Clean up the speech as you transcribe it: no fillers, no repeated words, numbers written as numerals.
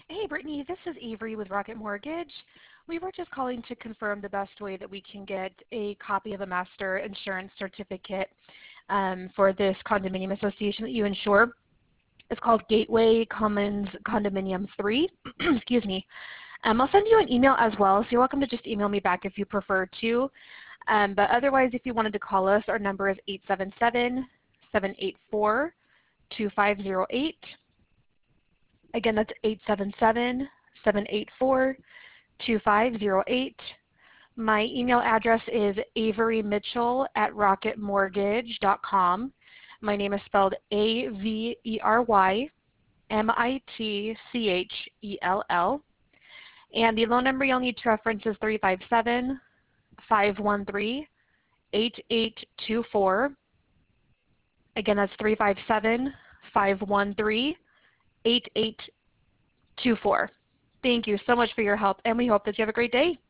Hey Brittany, this is Avery with Rocket Mortgage. We were just calling to confirm the best way that we can get a copy of a master insurance certificate for this condominium association that you insure. It's called Gateway Commons Condominium 3. Excuse me. I'll send you an email as well, so you're welcome to just email me back if you prefer to. But otherwise, if you wanted to call us, our number is 877-784-2508. Again, that's 877-784-2508. My email address is averymitchell@rocketmortgage.com. My name is spelled AVERYMITCHELL. And the loan number you'll need to reference is 357-513-8824. Again, that's 357-513-8824. Thank you so much for your help, and we hope that you have a great day.